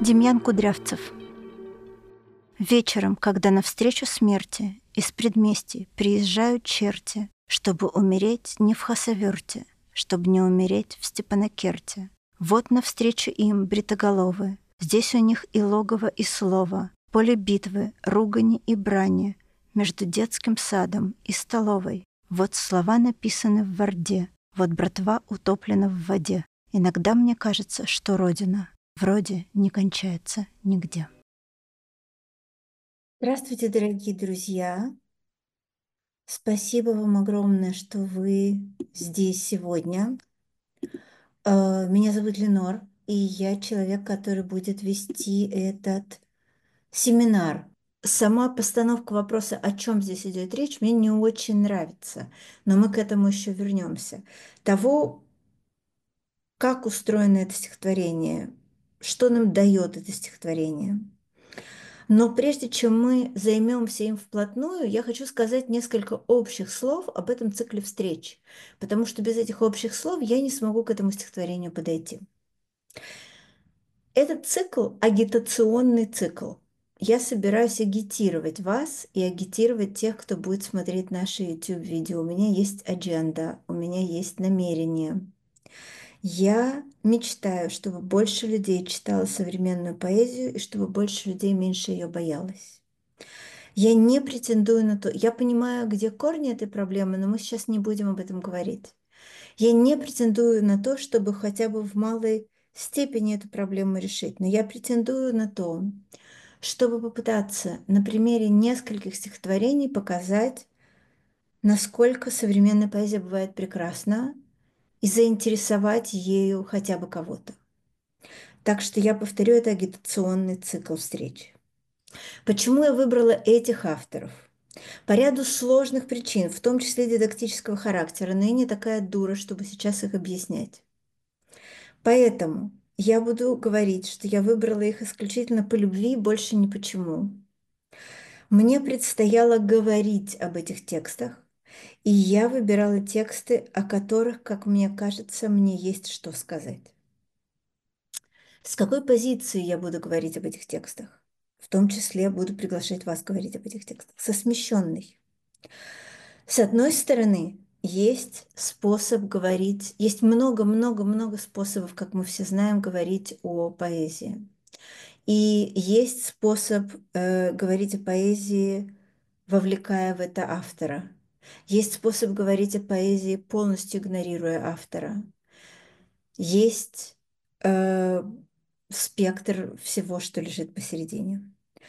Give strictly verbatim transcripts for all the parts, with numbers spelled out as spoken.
Демьян Кудрявцев. Вечером, когда навстречу смерти из предместий приезжают черти, чтобы умереть не в Хасавюрте, чтобы не умереть в Степанакерте. Вот навстречу им бритоголовые, здесь у них и логово, и слово, поле битвы, ругани и брани, между детским садом и столовой. Вот слова написаны в Варде, вот братва утоплена в воде. Иногда мне кажется, что Родина вроде не кончается нигде. Здравствуйте, дорогие друзья! Спасибо вам огромное, что вы здесь сегодня. Э, Меня зовут Ленор, и я человек, который будет вести этот семинар. Сама постановка вопроса, о чем здесь идет речь, мне не очень нравится, но мы к этому еще вернемся. Того, как устроено это стихотворение, что нам дает это стихотворение. Но прежде чем мы займемся им вплотную, я хочу сказать несколько общих слов об этом цикле встреч, потому что без этих общих слов я не смогу к этому стихотворению подойти. Этот цикл – агитационный цикл. Я собираюсь агитировать вас и агитировать тех, кто будет смотреть наши YouTube-видео. У меня есть адженда, у меня есть намерение. Я мечтаю, чтобы больше людей читало современную поэзию и чтобы больше людей меньше ее боялось. Я не претендую на то, я понимаю, где корни этой проблемы, но мы сейчас не будем об этом говорить. Я не претендую на то, чтобы хотя бы в малой степени эту проблему решить, но я претендую на то, чтобы попытаться на примере нескольких стихотворений показать, насколько современная поэзия бывает прекрасна, и заинтересовать ею хотя бы кого-то. Так что я повторю, это агитационный цикл встреч. Почему я выбрала этих авторов? По ряду сложных причин, в том числе дидактического характера, но я не такая дура, чтобы сейчас их объяснять. Поэтому я буду говорить, что я выбрала их исключительно по любви, больше ни почему. Мне предстояло говорить об этих текстах, и я выбирала тексты, о которых, как мне кажется, мне есть что сказать. С какой позиции я буду говорить об этих текстах? В том числе буду приглашать вас говорить об этих текстах. Со смещенной. С одной стороны, есть способ говорить, есть много-много-много способов, как мы все знаем, говорить о поэзии. И есть способ э, говорить о поэзии, вовлекая в это автора. Есть способ говорить о поэзии, полностью игнорируя автора. Есть э, спектр всего, что лежит посередине.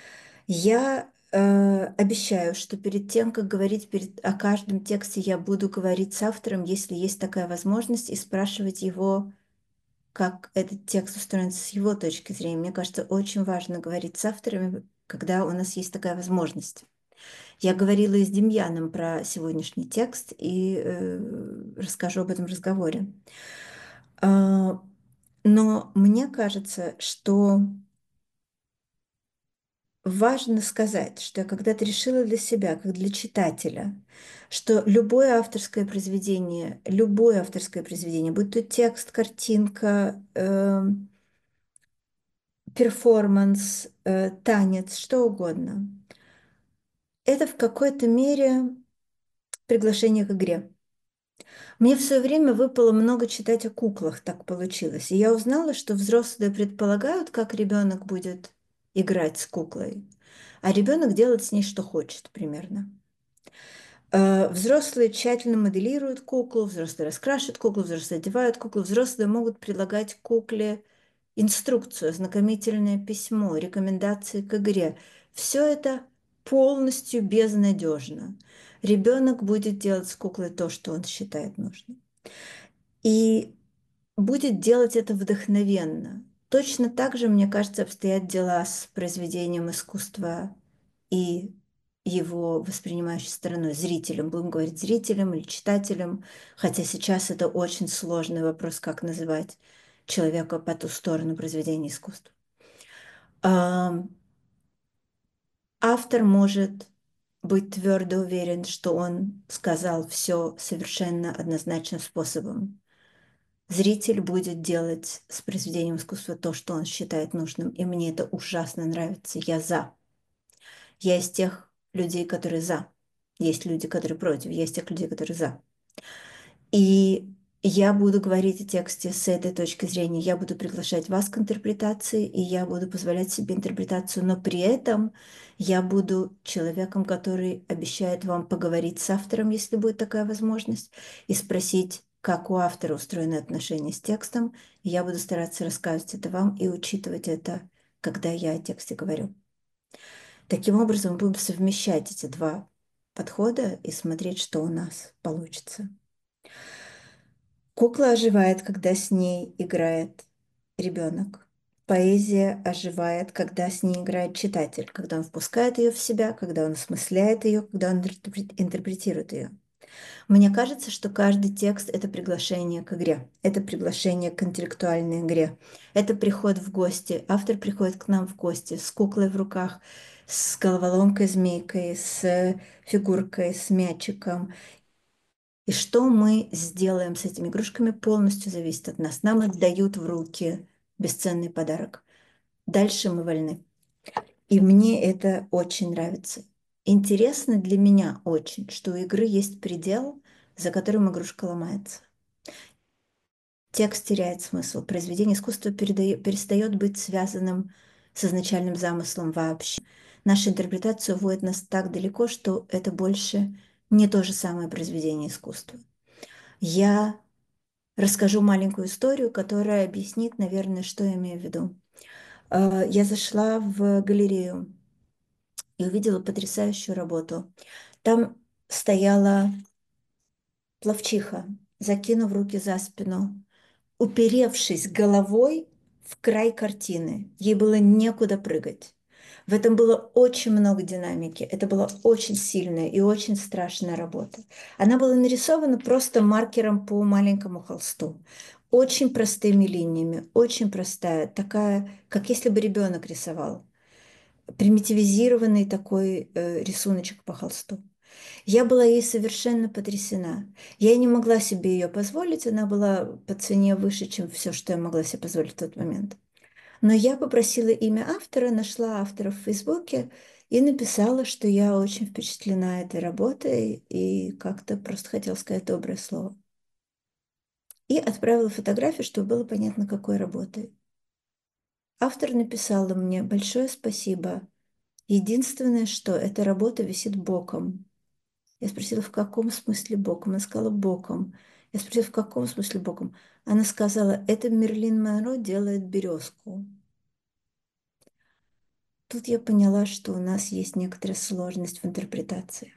Я э, обещаю, что перед тем, как говорить перед, о каждом тексте, я буду говорить с автором, если есть такая возможность, и спрашивать его, как этот текст устроен с его точки зрения. Мне кажется, очень важно говорить с авторами, когда у нас есть такая возможность. Я говорила и с Демьяном про сегодняшний текст и э, расскажу об этом разговоре. А, но мне кажется, что важно сказать, что я когда-то решила для себя, как для читателя, что любое авторское произведение, любое авторское произведение, будь то текст, картинка, э, перформанс, э, танец, что угодно, это в какой-то мере приглашение к игре. Мне в свое время выпало много читать о куклах, так получилось. И я узнала, что взрослые предполагают, как ребенок будет играть с куклой, а ребенок делает с ней, что хочет примерно. Э, Взрослые тщательно моделируют куклу, взрослые раскрашивают куклу, взрослые одевают куклу, взрослые могут предлагать кукле инструкцию, ознакомительное письмо, рекомендации к игре. Все это полностью безнадежно. Ребенок будет делать с куклой то, что он считает нужным. И будет делать это вдохновенно. Точно так же, мне кажется, обстоят дела с произведением искусства и его воспринимающей стороной, зрителем. Будем говорить зрителем или читателем, хотя сейчас это очень сложный вопрос, как называть человека по ту сторону произведения искусства. Автор может быть твердо уверен, что он сказал все совершенно однозначным способом. Зритель будет делать с произведением искусства то, что он считает нужным, и мне это ужасно нравится. Я за. Я из тех людей, которые за. Есть люди, которые против. Я из тех людей, которые за. И я буду говорить о тексте с этой точки зрения. Я буду приглашать вас к интерпретации, и я буду позволять себе интерпретацию, но при этом я буду человеком, который обещает вам поговорить с автором, если будет такая возможность, и спросить, как у автора устроены отношения с текстом. И я буду стараться рассказывать это вам и учитывать это, когда я о тексте говорю. Таким образом, мы будем совмещать эти два подхода и смотреть, что у нас получится. Кукла оживает, когда с ней играет ребенок. Поэзия оживает, когда с ней играет читатель, когда он впускает ее в себя, когда он осмысляет ее, когда он интерпретирует ее. Мне кажется, что каждый текст – это приглашение к игре, это приглашение к интеллектуальной игре, это приход в гости. Автор приходит к нам в гости с куклой в руках, с головоломкой, змейкой, с фигуркой, с мячиком. И что мы сделаем с этими игрушками, полностью зависит от нас. Нам отдают в руки бесценный подарок. Дальше мы вольны. И мне это очень нравится. Интересно для меня очень, что у игры есть предел, за которым игрушка ломается. Текст теряет смысл. Произведение искусства передает, перестает быть связанным с изначальным замыслом вообще. Наша интерпретация уводит нас так далеко, что это больше не то же самое произведение искусства. Я расскажу маленькую историю, которая объяснит, наверное, что я имею в виду. Я зашла в галерею и увидела потрясающую работу. Там стояла пловчиха, закинув руки за спину, уперевшись головой в край картины. Ей было некуда прыгать. В этом было очень много динамики. Это была очень сильная и очень страшная работа. Она была нарисована просто маркером по маленькому холсту. Очень простыми линиями, очень простая, такая, как если бы ребенок рисовал. Примитивизированный такой э, рисуночек по холсту. Я была ей совершенно потрясена. Я не могла себе ее позволить, она была по цене выше, чем все, что я могла себе позволить в тот момент. Но я попросила имя автора, нашла автора в Фейсбуке и написала, что я очень впечатлена этой работой и как-то просто хотела сказать доброе слово. И отправила фотографию, чтобы было понятно, какой работой. Автор написала мне большое спасибо. Единственное, что эта работа висит боком. Я спросила, в каком смысле боком? Она сказала, боком. Я спросила, в каком смысле боком? Она сказала, это Мерлин Монро делает березку. Тут я поняла, что у нас есть некоторая сложность в интерпретации.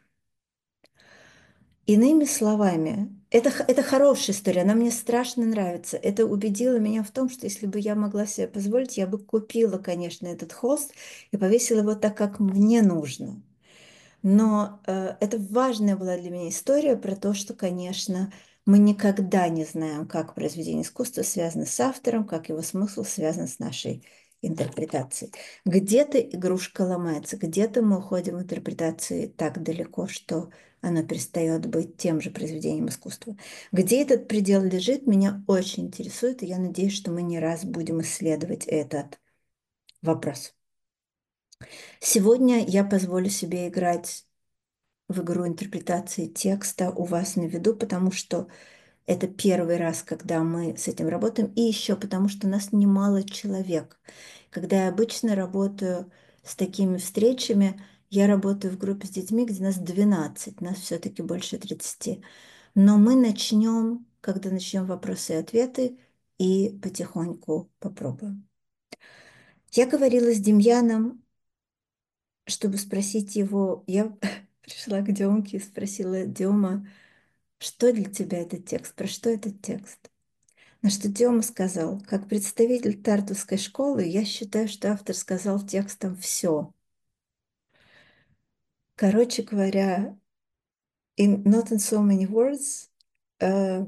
Иными словами, это, это хорошая история, она мне страшно нравится. Это убедило меня в том, что если бы я могла себе позволить, я бы купила, конечно, этот холст и повесила его так, как мне нужно. Но э, это важная была для меня история про то, что, конечно, мы никогда не знаем, как произведение искусства связано с автором, как его смысл связан с нашей интерпретацией. Где-то игрушка ломается, где-то мы уходим в интерпретации так далеко, что оно перестает быть тем же произведением искусства. Где этот предел лежит, меня очень интересует, и я надеюсь, что мы не раз будем исследовать этот вопрос. Сегодня я позволю себе играть в игру интерпретации текста у вас на виду, потому что это первый раз, когда мы с этим работаем, и еще потому что нас немало человек. Когда я обычно работаю с такими встречами, я работаю в группе с детьми, где нас двенадцать, нас все-таки больше тридцати. Но мы начнем, когда начнем вопросы и ответы, и потихоньку попробуем. Я говорила с Демьяном, чтобы спросить его, я пришла к Демке и спросила: Дема, что для тебя этот текст? Про что этот текст? На что Дема сказал: как представитель Тартусской школы, я считаю, что автор сказал текстом все. Короче говоря, in not in so many words, э,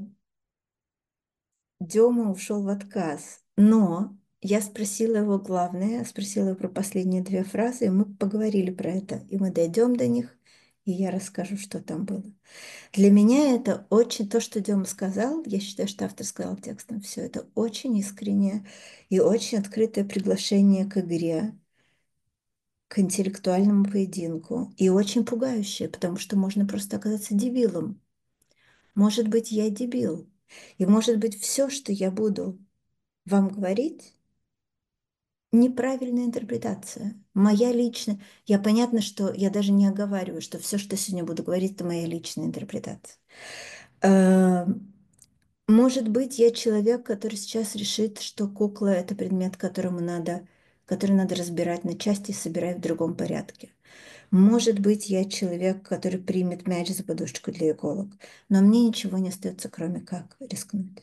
Дема ушел в отказ. Но я спросила его главное, спросила его про последние две фразы, и мы поговорили про это. И мы дойдем до них, и я расскажу, что там было. Для меня это очень, то, что Дема сказал, я считаю, что автор сказал текстом, все это очень искреннее и очень открытое приглашение к игре, к интеллектуальному поединку, и очень пугающее, потому что можно просто оказаться дебилом. Может быть, я дебил, и может быть, все, что я буду вам говорить, неправильная интерпретация. Моя личная... Я понятно, что я даже не оговариваю, что все, что я сегодня буду говорить, это моя личная интерпретация. Э, Может быть, я человек, который сейчас решит, что кукла – это предмет, которому надо, который надо разбирать на части и собирать в другом порядке. Может быть, я человек, который примет мяч за подушечку для иголок. Но мне ничего не остается, кроме как рискнуть.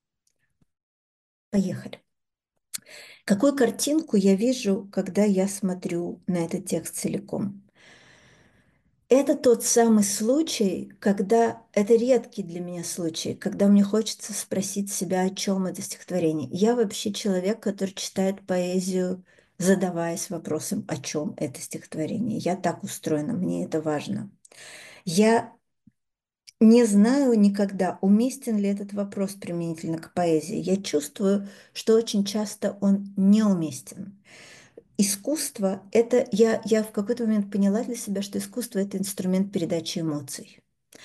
Поехали. Какую картинку я вижу, когда я смотрю на этот текст целиком? Это тот самый случай, когда это редкий для меня случай, когда мне хочется спросить себя, о чем это стихотворение. Я вообще человек, который читает поэзию, задаваясь вопросом, о чем это стихотворение. Я так устроена, мне это важно. Я не знаю никогда, уместен ли этот вопрос применительно к поэзии. Я чувствую, что очень часто он неуместен. Искусство – это… Я, я в какой-то момент поняла для себя, что искусство – это инструмент передачи эмоций.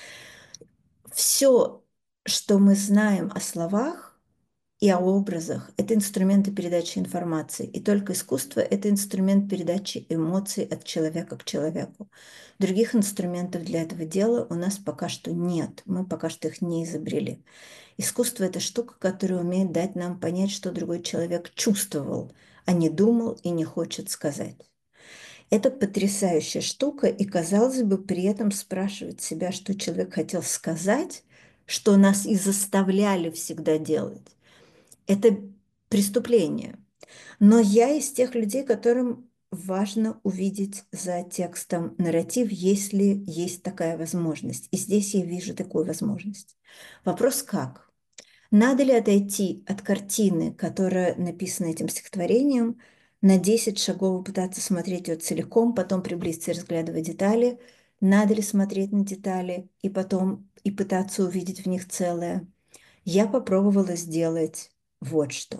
Все, что мы знаем о словах и о образах – это инструменты передачи информации. И только искусство – это инструмент передачи эмоций от человека к человеку. Других инструментов для этого дела у нас пока что нет. Мы пока что их не изобрели. Искусство – это штука, которая умеет дать нам понять, что другой человек чувствовал, а не думал и не хочет сказать. Это потрясающая штука, и, казалось бы, при этом спрашивать себя, что человек хотел сказать, что нас и заставляли всегда делать. Это преступление. Но я из тех людей, которым важно увидеть за текстом нарратив, если есть такая возможность. И здесь я вижу такую возможность. Вопрос как? Надо ли отойти от картины, которая написана этим стихотворением, на десять шагов и пытаться смотреть ее целиком, потом приблизиться и разглядывать детали? Надо ли смотреть на детали и потом и пытаться увидеть в них целое? Я попробовала сделать вот что.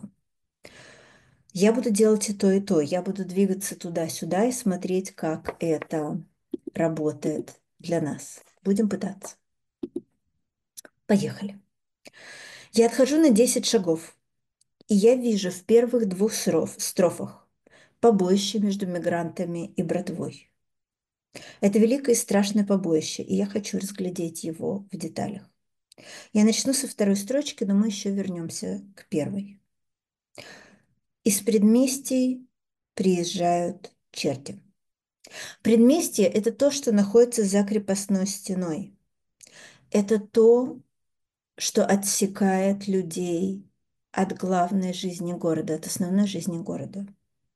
Я буду делать и то, и то. Я буду двигаться туда-сюда и смотреть, как это работает для нас. Будем пытаться. Поехали. Я отхожу на десять шагов. И я вижу в первых двух строфах побоище между мигрантами и братвой. Это великое и страшное побоище, и я хочу разглядеть его в деталях. Я начну со второй строчки, но мы еще вернемся к первой. Из предместий приезжают черти. Предместье – это то, что находится за крепостной стеной. Это то, что отсекает людей от главной жизни города, от основной жизни города.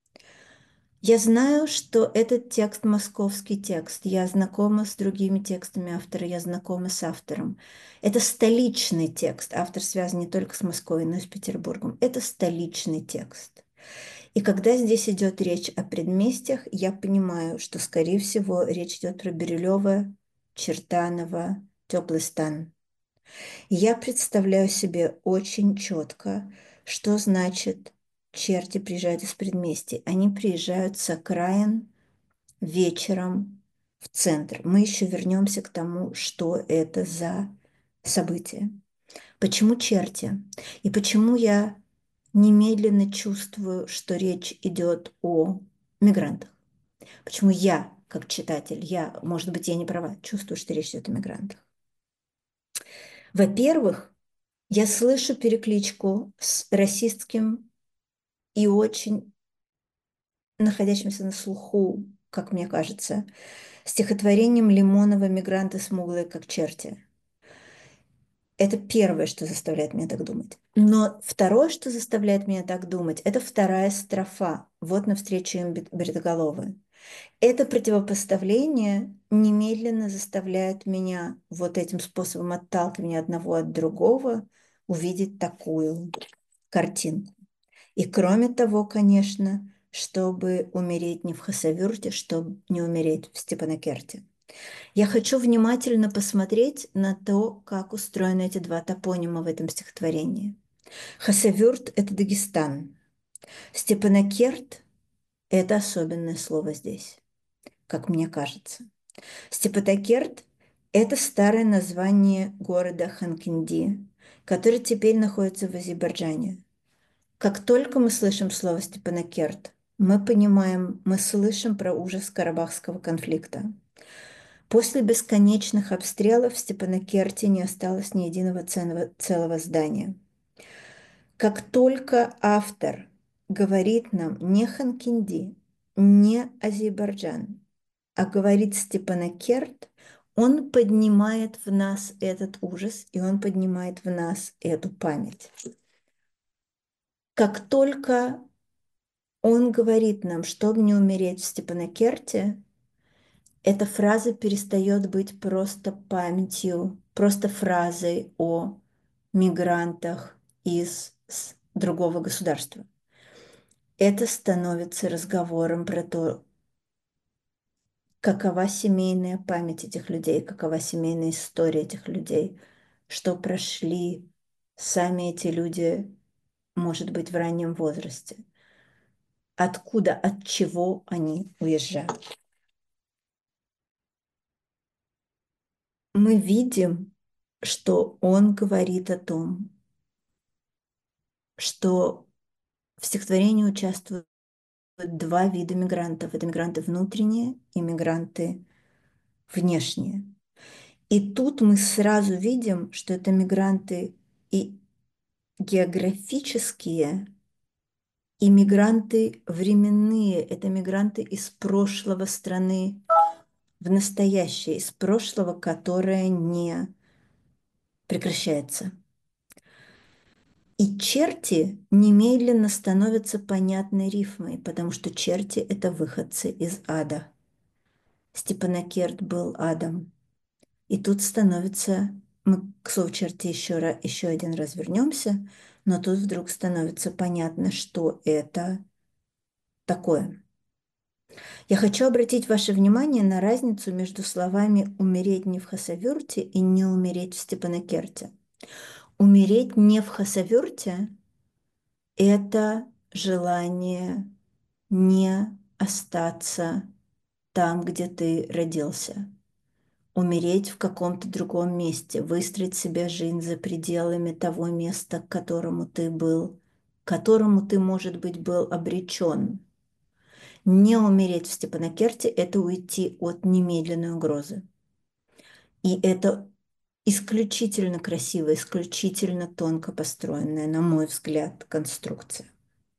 Я знаю, что этот текст – московский текст. Я знакома с другими текстами автора, я знакома с автором. Это столичный текст. Автор связан не только с Москвой, но и с Петербургом. Это столичный текст. И когда здесь идет речь о предместьях, я понимаю, что, скорее всего, речь идет про Бирюлева, Чертанова, Теплый стан. И я представляю себе очень четко, что значит черти приезжают из предместий. Они приезжают с окраин вечером в центр. Мы еще вернемся к тому, что это за событие. Почему черти? И почему я немедленно чувствую, что речь идет о мигрантах? Почему я, как читатель, я, может быть, я не права, чувствую, что речь идет о мигрантах? Во-первых, я слышу перекличку с расистским и очень находящимся на слуху, как мне кажется, стихотворением Лимонова «Мигранты смуглые, как черти». Это первое, что заставляет меня так думать. Но второе, что заставляет меня так думать, это вторая строфа. Вот навстречу им Бритоголовы. Это противопоставление немедленно заставляет меня вот этим способом отталкивания одного от другого увидеть такую картинку. И кроме того, конечно, чтобы умереть не в Хасавюрте, чтобы не умереть в Степанакерте. Я хочу внимательно посмотреть на то, как устроены эти два топонима в этом стихотворении. Хасавюрт – это Дагестан. Степанакерт – это особенное слово здесь, как мне кажется. Степанакерт – это старое название города Ханкинди, который теперь находится в Азербайджане. Как только мы слышим слово Степанакерт, мы понимаем, мы слышим про ужас Карабахского конфликта. После бесконечных обстрелов в Степанакерте не осталось ни единого ценного, целого здания. Как только автор говорит нам не Ханкинди, не Азербайджан, а говорит Степанакерт, он поднимает в нас этот ужас, и он поднимает в нас эту память. Как только он говорит нам, чтобы не умереть в Степанакерте, эта фраза перестает быть просто памятью, просто фразой о мигрантах из другого государства. Это становится разговором про то, какова семейная память этих людей, какова семейная история этих людей, что прошли сами эти люди, может быть, в раннем возрасте, откуда, от чего они уезжают. Мы видим, что он говорит о том, что в стихотворении участвуют два вида мигрантов. Это мигранты внутренние и мигранты внешние. И тут мы сразу видим, что это мигранты и географические, и мигранты временные. Это мигранты из прошлого страны в настоящее, из прошлого, которое не прекращается. И черти немедленно становятся понятной рифмой, потому что черти – это выходцы из ада. Степанакерт был адом. И тут становится, мы к слову черти еще, раз, еще один раз вернемся, но тут вдруг становится понятно, что это такое. Я хочу обратить ваше внимание на разницу между словами «умереть не в Хасавюрте» и «не умереть в Степанакерте». Умереть не в Хасавюрте – это желание не остаться там, где ты родился. Умереть в каком-то другом месте, выстроить себе жизнь за пределами того места, к которому ты был, к которому ты, может быть, был обречен. Не умереть в Степанакерте – это уйти от немедленной угрозы. И это исключительно красивая, исключительно тонко построенная, на мой взгляд, конструкция.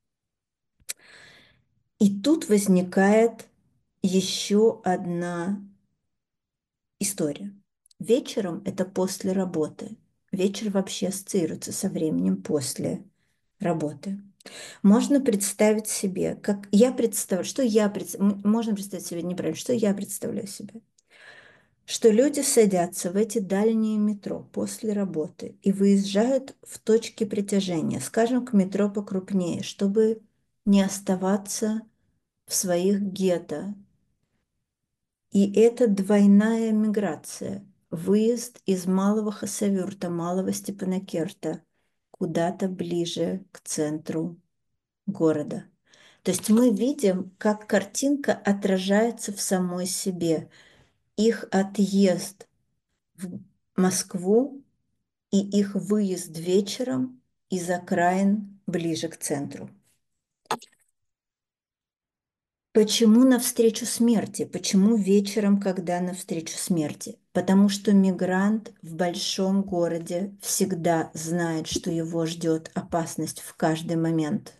И тут возникает еще одна история. Вечером – это после работы. Вечер вообще ассоциируется со временем после работы. Можно представить себе, как я представляю, что я представляю, можно представить себе неправильно, что я представляю себе. Что люди садятся в эти дальние метро после работы и выезжают в точки притяжения, скажем, к метро покрупнее, чтобы не оставаться в своих гетто. И это двойная миграция, выезд из Малого Хасавюрта, Малого Степанакерта, куда-то ближе к центру города. То есть мы видим, как картинка отражается в самой себе. Их отъезд в Москву и их выезд вечером из окраин ближе к центру. Почему навстречу смерти? Почему вечером, когда навстречу смерти? Потому что мигрант в большом городе всегда знает, что его ждет опасность в каждый момент.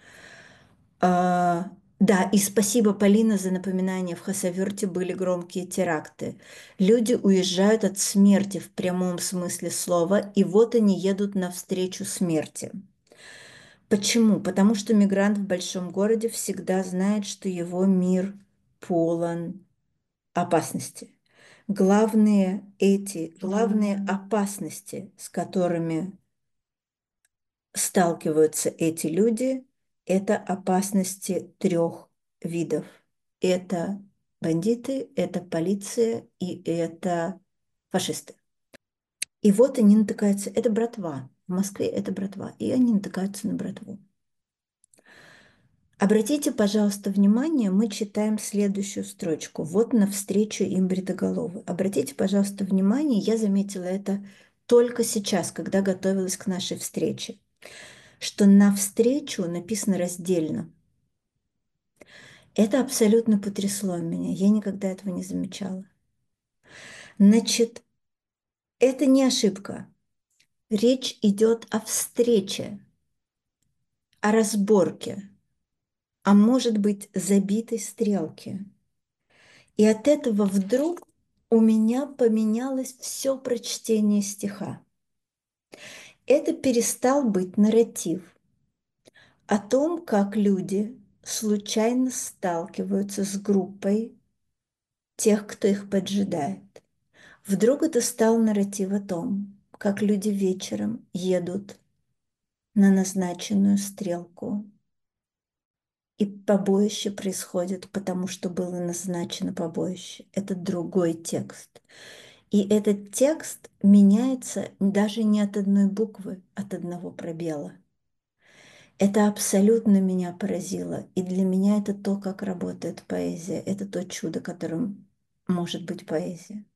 А, да, и спасибо, Полина, за напоминание. В Хасавюрте были громкие теракты. Люди уезжают от смерти в прямом смысле слова, и вот они едут навстречу смерти. Почему? Потому что мигрант в большом городе всегда знает, что его мир полон опасности. Главные эти, главные опасности, с которыми сталкиваются эти люди, это опасности трех видов. Это бандиты, это полиция и это фашисты. И вот они натыкаются, это братва. В Москве это братва, и они натыкаются на братву. Обратите, пожалуйста, внимание, мы читаем следующую строчку. Вот навстречу им бритоголовы. Обратите, пожалуйста, внимание, я заметила это только сейчас, когда готовилась к нашей встрече, что навстречу написано раздельно. Это абсолютно потрясло меня, я никогда этого не замечала. Значит, это не ошибка. Речь идет о встрече, о разборке, а может быть забитой стрелке. И от этого вдруг у меня поменялось все прочтение стиха. Это перестал быть нарратив о том, как люди случайно сталкиваются с группой тех, кто их поджидает. Вдруг это стал нарратив о том, как люди вечером едут на назначенную стрелку, и побоище происходит, потому что было назначено побоище. Это другой текст. И этот текст меняется даже не от одной буквы, от одного пробела. Это абсолютно меня поразило. И для меня это то, как работает поэзия. Это то чудо, которым может быть поэзия.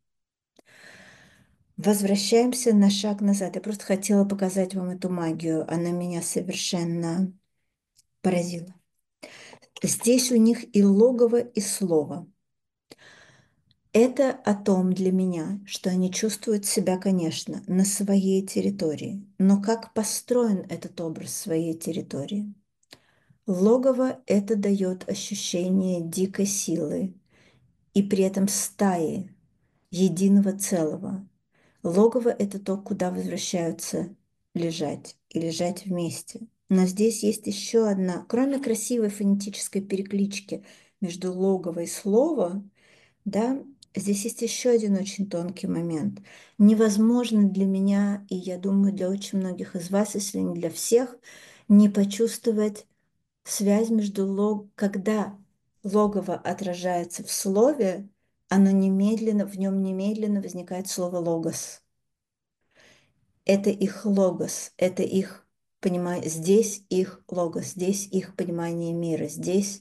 Возвращаемся на шаг назад. Я просто хотела показать вам эту магию. Она меня совершенно поразила. Здесь у них и логово, и слово. Это о том для меня, что они чувствуют себя, конечно, на своей территории, но как построен этот образ своей территории? Логово – это дает ощущение дикой силы и при этом стаи, единого целого. Логово – это то, куда возвращаются лежать и лежать вместе. Но здесь есть еще одна, кроме красивой фонетической переклички между логово и слово, да, здесь есть еще один очень тонкий момент. Невозможно для меня, и я думаю, для очень многих из вас, если не для всех, не почувствовать связь между лог... когда логово отражается в слове, оно немедленно, в нем немедленно возникает слово логос. Это их логос, это их понимание, здесь их логос, здесь их понимание мира, здесь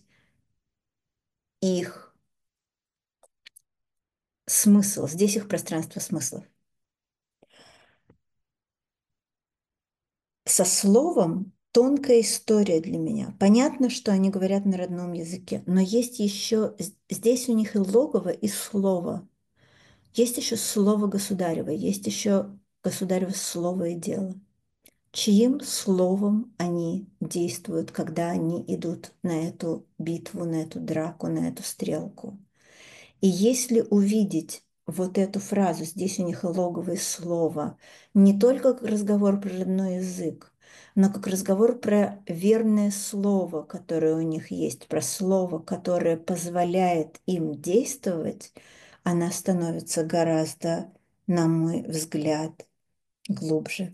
их смысл, здесь их пространство смыслов. Со словом тонкая история для меня. Понятно, что они говорят на родном языке, но есть еще, здесь у них и логово, и слово. Есть еще слово государево, есть еще государево слово и дело. Чьим словом они действуют, когда они идут на эту битву, на эту драку, на эту стрелку? И если увидеть вот эту фразу, здесь у них и логовое слово, не только как разговор про родной язык, но как разговор про верное слово, которое у них есть, про слово, которое позволяет им действовать, она становится гораздо, на мой взгляд, глубже.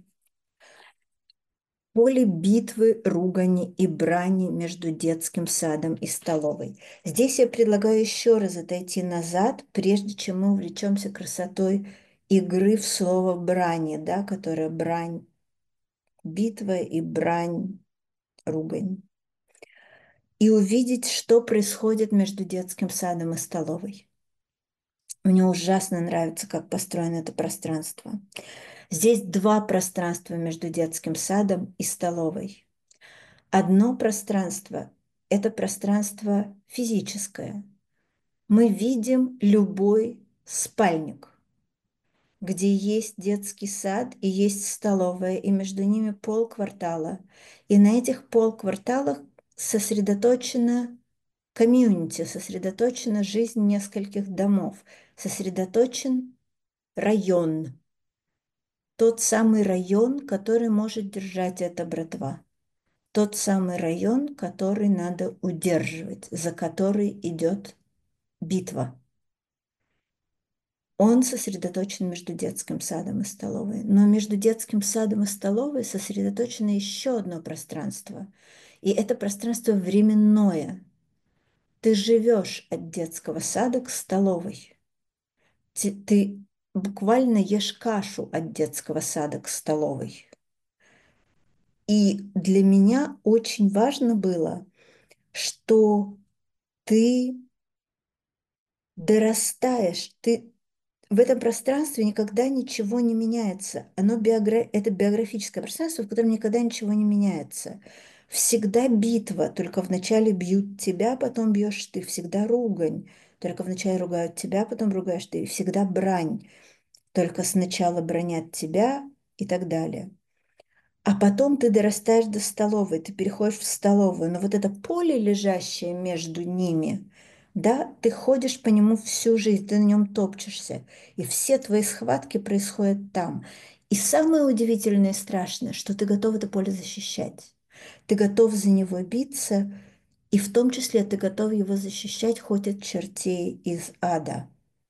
Поле битвы, ругани и брани между детским садом и столовой. Здесь я предлагаю еще раз отойти назад, прежде чем мы увлечемся красотой игры в слово брани, да, которая брань, битва и брань, ругань. И увидеть, что происходит между детским садом и столовой. Мне ужасно нравится, как построено это пространство. Здесь два пространства между детским садом и столовой. Одно пространство – это пространство физическое. Мы видим любой спальник, где есть детский сад и есть столовая, и между ними полквартала. И на этих полкварталах сосредоточена комьюнити, сосредоточена жизнь нескольких домов, сосредоточен район. Тот самый район, который может держать эта братва. Тот самый район, который надо удерживать, за который идет битва. Он сосредоточен между детским садом и столовой. Но между детским садом и столовой сосредоточено еще одно пространство. И это пространство временное. Ты живешь от детского сада к столовой. Ты, ты буквально ешь кашу от детского сада к столовой. И для меня очень важно было, что ты дорастаешь, ты в этом пространстве никогда ничего не меняется. Оно биогра... Это биографическое пространство, в котором никогда ничего не меняется. Всегда битва, только вначале бьют тебя, потом бьешь ты. Всегда ругань, только вначале ругают тебя, потом ругаешь ты. И всегда брань, только сначала бронят тебя и так далее. А потом ты дорастаешь до столовой, ты переходишь в столовую, но вот это поле, лежащее между ними, да, ты ходишь по нему всю жизнь, ты на нем топчешься, и все твои схватки происходят там. И самое удивительное и страшное, что ты готов это поле защищать. Ты готов за него биться, и в том числе ты готов его защищать хоть от чертей из ада.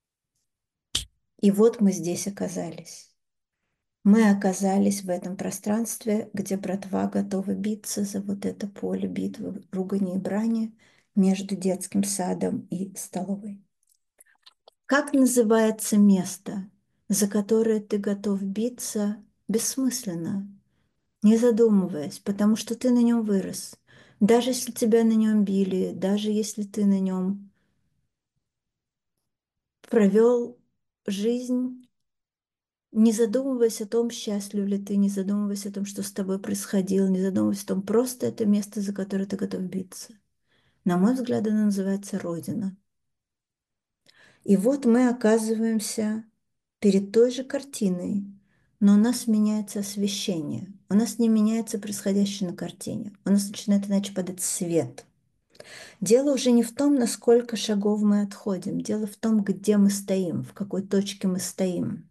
И вот мы здесь оказались. Мы оказались в этом пространстве, где братва готова биться за вот это поле битвы, ругани и брани между детским садом и столовой. Как называется место, за которое ты готов биться бессмысленно, не задумываясь, потому что ты на нем вырос. Даже если тебя на нем били, даже если ты на нем провел жизнь, не задумываясь о том, счастлив ли ты, не задумываясь о том, что с тобой происходило, не задумываясь о том, просто это место, за которое ты готов биться. На мой взгляд, оно называется Родина. И вот мы оказываемся перед той же картиной, но у нас меняется освещение, у нас не меняется происходящее на картине, у нас начинает иначе падать свет. Дело уже не в том, на сколько шагов мы отходим, дело в том, где мы стоим, в какой точке мы стоим.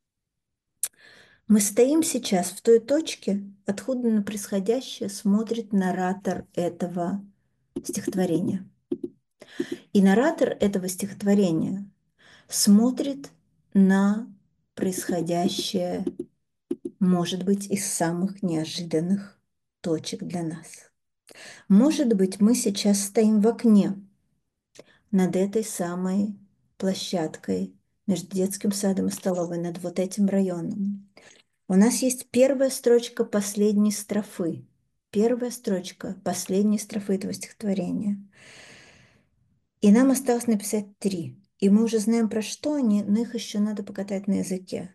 Мы стоим сейчас в той точке, откуда на происходящее смотрит наратор этого стихотворения. И наратор этого стихотворения смотрит на происходящее, может быть, из самых неожиданных точек для нас. Может быть, мы сейчас стоим в окне над этой самой площадкой между детским садом и столовой, над вот этим районом. У нас есть первая строчка последней строфы. Первая строчка последней строфы этого стихотворения. И нам осталось написать три. И мы уже знаем, про что они, но их еще надо покатать на языке.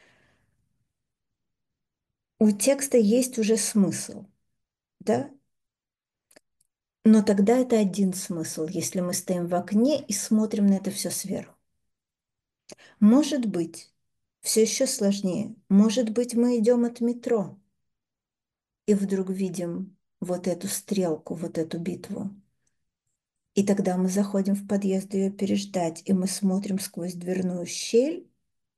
У текста есть уже смысл, да? Но тогда это один смысл, если мы стоим в окне и смотрим на это все сверху. Может быть, все еще сложнее. Может быть, мы идем от метро и вдруг видим вот эту стрелку, вот эту битву. И тогда мы заходим в подъезд ее переждать, и мы смотрим сквозь дверную щель,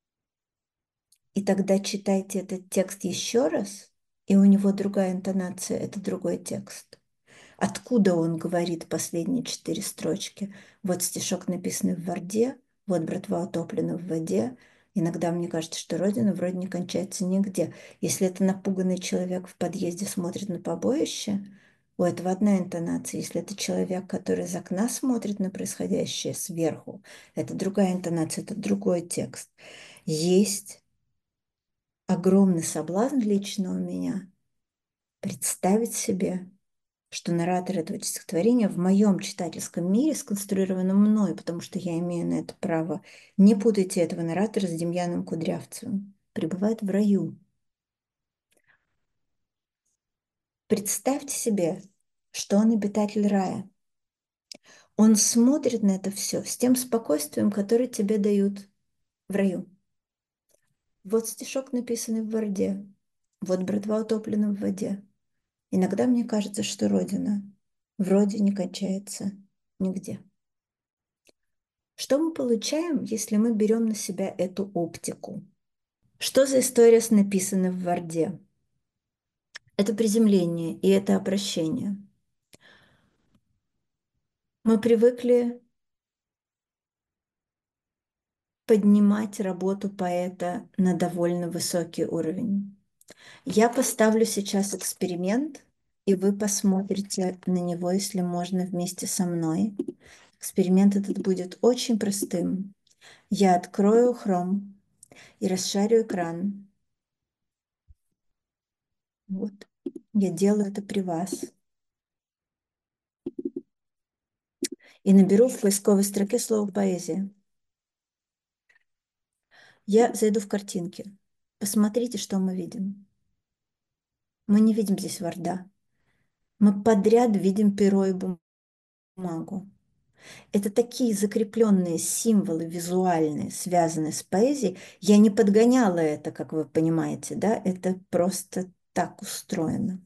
и тогда читайте этот текст еще раз, и у него другая интонация, это другой текст. Откуда он говорит последние четыре строчки? Вот стишок, написанный в Варде, вот братва утоплена в воде. Иногда мне кажется, что Родина вроде не кончается нигде. Если это напуганный человек в подъезде смотрит на побоище, у этого одна интонация. Если это человек, который из окна смотрит на происходящее сверху, это другая интонация, это другой текст. Есть огромный соблазн лично у меня представить себе, что наратор этого стихотворения в моем читательском мире, сконструированном мной, потому что я имею на это право, не путайте этого наратора с Демьяном Кудрявцевым, пребывает в раю. Представьте себе, что он обитатель рая. Он смотрит на это все с тем спокойствием, которое тебе дают в раю. Вот стишок, написанный в Варде. Вот братва утоплена в воде. Иногда мне кажется, что Родина вроде не кончается нигде. Что мы получаем, если мы берем на себя эту оптику? Что за история с написанной в Варде? Это приземление и это обращение. Мы привыкли поднимать работу поэта на довольно высокий уровень. Я поставлю сейчас эксперимент, и вы посмотрите на него, если можно, вместе со мной. Эксперимент этот будет очень простым. Я открою Chrome и расшарю экран. Вот. Я делаю это при вас. И наберу в поисковой строке слово «поэзия». Я зайду в картинки. Посмотрите, что мы видим. Мы не видим здесь ворда. Мы подряд видим перо и бумагу. Это такие закрепленные символы визуальные, связанные с поэзией. Я не подгоняла это, как вы понимаете, да? Это просто так устроено.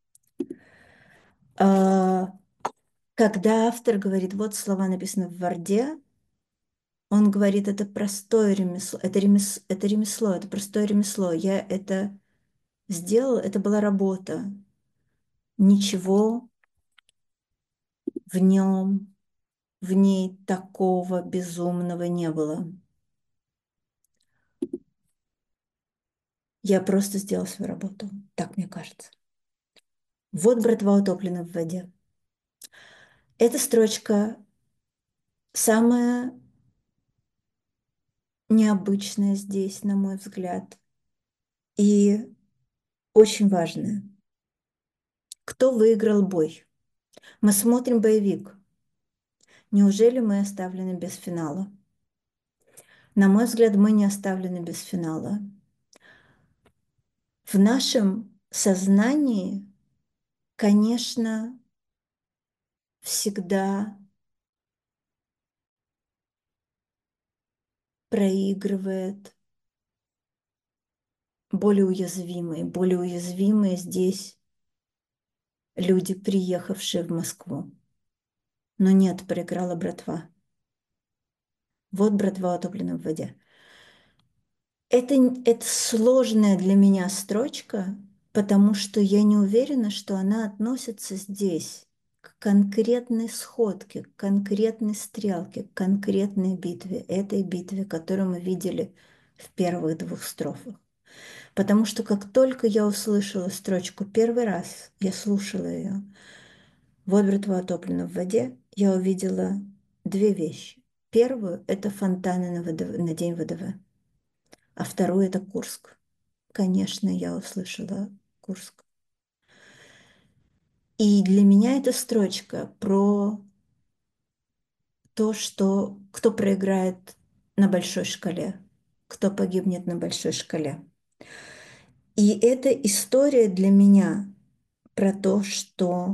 А, Когда автор говорит, вот слова написаны в Ворде, он говорит, это простое ремесло, это ремесло, это ремесло, это простое ремесло. Я это сделал, это была работа. Ничего в нем, в ней такого безумного не было. Я просто сделал свою работу, так мне кажется. Вот братва утоплена в воде. Эта строчка самая необычная здесь, на мой взгляд, и очень важная. Кто выиграл бой? Мы смотрим боевик. Неужели мы оставлены без финала? На мой взгляд, мы не оставлены без финала. В нашем сознании, конечно, всегда проигрывает более уязвимые. Более уязвимые здесь люди, приехавшие в Москву. Но нет, проиграла братва. Вот братва утоплена в воде. Это, это сложная для меня строчка, потому что я не уверена, что она относится здесь к конкретной сходке, к конкретной стрелке, к конкретной битве, этой битве, которую мы видели в первых двух строфах. Потому что как только я услышала строчку первый раз, я слушала ее, вот братва утоплена в воде, я увидела две вещи. Первую – это фонтаны на, ВДВ, на день ВДВ, а вторую – это Курск. Конечно, я услышала Курск. И для меня эта строчка про то, что кто проиграет на большой шкале, кто погибнет на большой шкале. И эта история для меня про то, что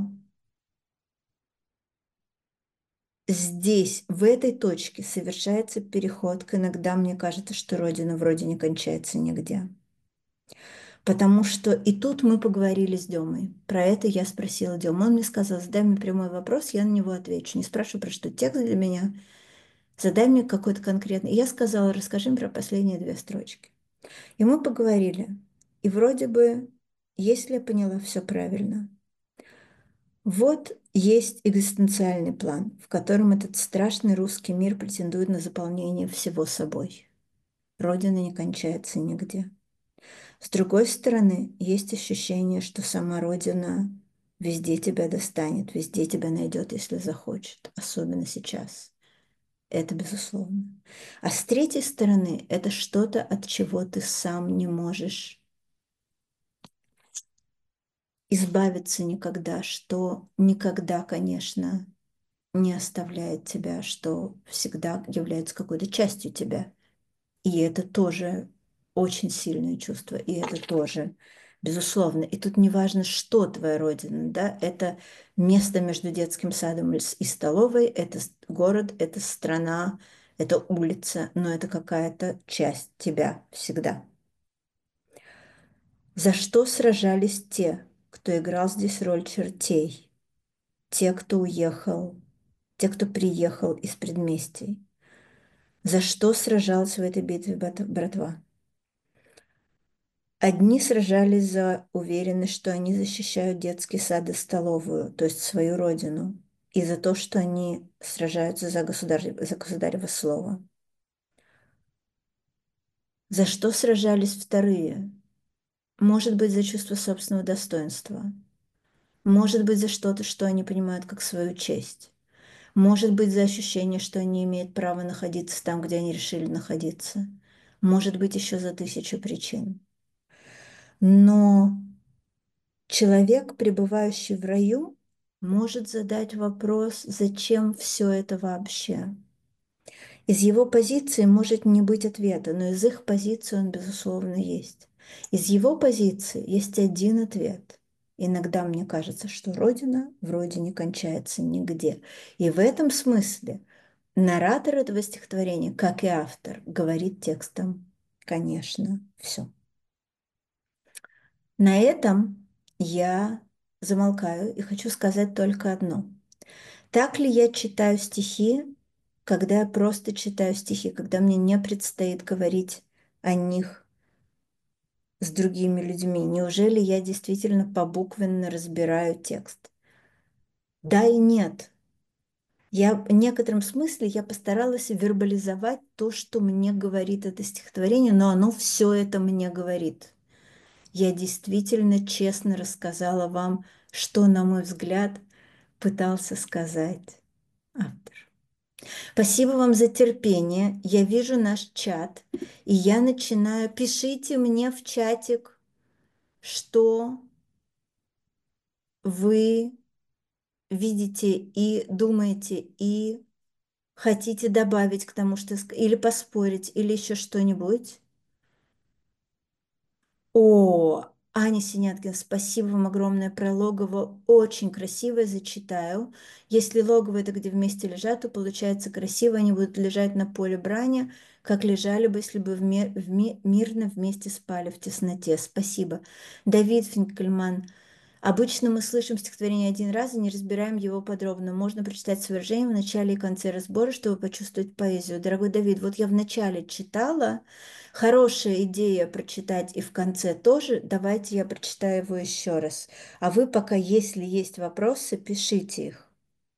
здесь, в этой точке, совершается переход к иногда мне кажется, что Родина вроде не кончается нигде. Потому что и тут мы поговорили с Демой. Про это я спросила Дему. Он мне сказал, задай мне прямой вопрос, я на него отвечу. Не спрашивай, про что текст для меня. Задай мне какой-то конкретный. И я сказала, расскажи мне про последние две строчки. И мы поговорили. И вроде бы, если я поняла все правильно, вот есть экзистенциальный план, в котором этот страшный русский мир претендует на заполнение всего собой. Родина не кончается нигде. С другой стороны, есть ощущение, что сама Родина везде тебя достанет, везде тебя найдет, если захочет, особенно сейчас. Это безусловно. А с третьей стороны, это что-то, от чего ты сам не можешь избавиться никогда, что никогда, конечно, не оставляет тебя, что всегда является какой-то частью тебя. И это тоже очень сильное чувство, и это тоже, безусловно. И тут не важно, что твоя родина, да, это место между детским садом и столовой, это город, это страна, это улица, но это какая-то часть тебя всегда. За что сражались те, кто играл здесь роль чертей, те, кто уехал, те, кто приехал из предместий? За что сражалась в этой битве братва? Одни сражались за уверенность, что они защищают детский сад и столовую, то есть свою родину, и за то, что они сражаются за, государ... за государево слово. За что сражались вторые? Может быть, за чувство собственного достоинства. Может быть, за что-то, что они понимают как свою честь. Может быть, за ощущение, что они имеют право находиться там, где они решили находиться. Может быть, еще за тысячу причин. Но человек, пребывающий в раю, может задать вопрос, зачем все это вообще? Из его позиции может не быть ответа, но из их позиции он, безусловно, есть. Из его позиции есть один ответ. Иногда мне кажется, что Родина вроде не кончается нигде. И в этом смысле наратор этого стихотворения, как и автор, говорит текстом, конечно, все. На этом я замолкаю и хочу сказать только одно. Так ли я читаю стихи, когда я просто читаю стихи, когда мне не предстоит говорить о них с другими людьми? Неужели я действительно побуквенно разбираю текст? Да и нет. Я в некотором смысле я постаралась вербализовать то, что мне говорит это стихотворение, но оно все это мне говорит. Я действительно честно рассказала вам, что, на мой взгляд, пытался сказать автор. Спасибо вам за терпение. Я вижу наш чат, и я начинаю. Пишите мне в чатик, что вы видите и думаете, и хотите добавить к тому, что ск- или поспорить, или еще что-нибудь. О, Аня Синяткина, спасибо вам огромное про логово. Очень красивое, зачитаю. Если логово это где вместе лежат, то получается красиво. Они будут лежать на поле брани, как лежали бы, если бы в ми- в ми- мирно вместе спали в тесноте. Спасибо. Давид Финкельман. Обычно мы слышим стихотворение один раз и не разбираем его подробно. Можно прочитать с выражением в начале и конце разбора, чтобы почувствовать поэзию. Дорогой Давид, вот я в начале читала. Хорошая идея прочитать и в конце тоже. Давайте я прочитаю его еще раз. А вы пока, если есть вопросы, пишите их.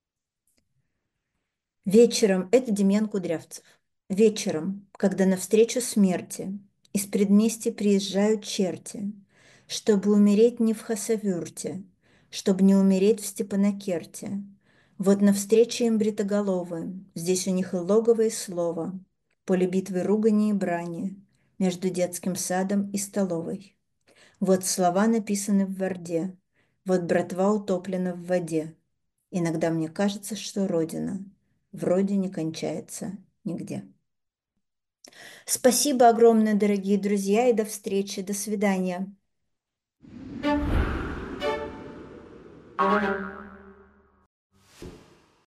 Вечером, это Демьян Кудрявцев. Вечером, когда навстречу смерти из предместья приезжают черти, чтобы умереть не в Хасавюрте, чтобы не умереть в Степанакерте. Вот навстречу им бритоголовым, здесь у них и логово, и слово, поле битвы ругани и брани, между детским садом и столовой. Вот слова написаны в Варде, вот братва утоплена в воде. Иногда мне кажется, что Родина вроде не кончается нигде. Спасибо огромное, дорогие друзья, и до встречи. До свидания.